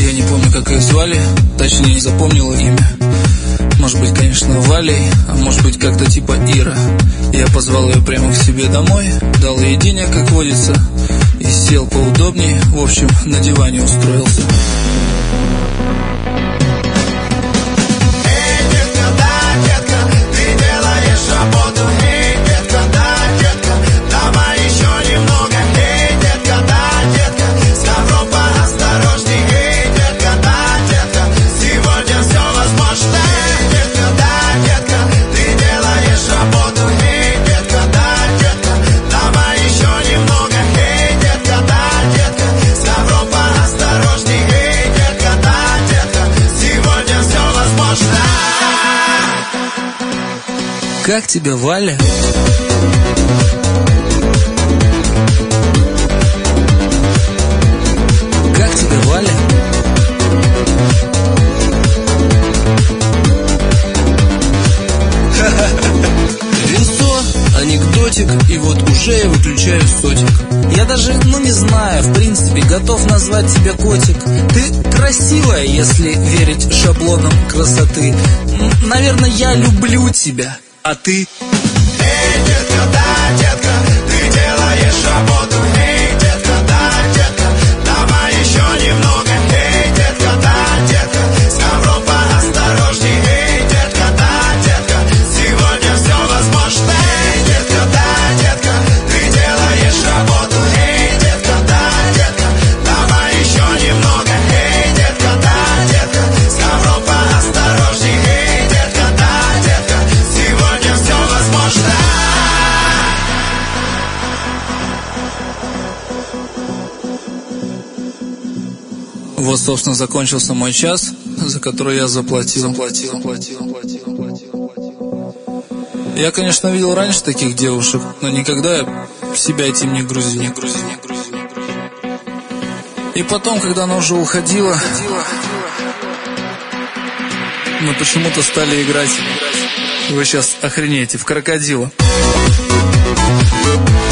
Я не помню, как ее звали, точнее не запомнила имя. Может быть, конечно, Валей, а может быть, как-то типа Ира. Я позвал ее прямо к себе домой, дал ей денег, как водится, и сел поудобнее, в общем, на диване устроился. Эй, детка, да, детка, ты делаешь работу. Эй, детка, да, детка, давай еще немного. Эй, детка, да, детка, с ковром поосторожней. Эй, детка, да, детка, сегодня все возможно. Эй, детка, да, детка, ты делаешь работу. Эй, детка, да, детка, давай еще немного. Эй, детка, да, детка, с ковром поосторожней. Эй, детка, да, детка, сегодня все возможно. Как тебе, Валя? Как тебе, Валя? Винцо, анекдотик, и вот уже я выключаю сотик. Я даже, не знаю, в принципе, готов назвать тебя котик. Ты красивая, если верить шаблонам красоты. Наверное, я люблю тебя, а ты... Эй, детка, да, детка, ты делаешь работу. Эй, детка, да, детка, давай еще немного. Эй, детка, да, детка, с ковром поосторожней. Эй, детка, да, детка, сегодня все возможно. Эй, детка, да, детка, ты делаешь работу. Эй, детка, да, детка, давай еще немного. Эй, детка, да, детка, с ковром поосторожней. Эй, детка, да, детка, сегодня все возможно. Вот, собственно, закончился мой час, за который я заплатил. Я, конечно, видел раньше таких девушек, но никогда я себя этим не грузил. И потом, когда она уже уходила, мы почему-то стали играть, вы сейчас охренеете, в крокодила.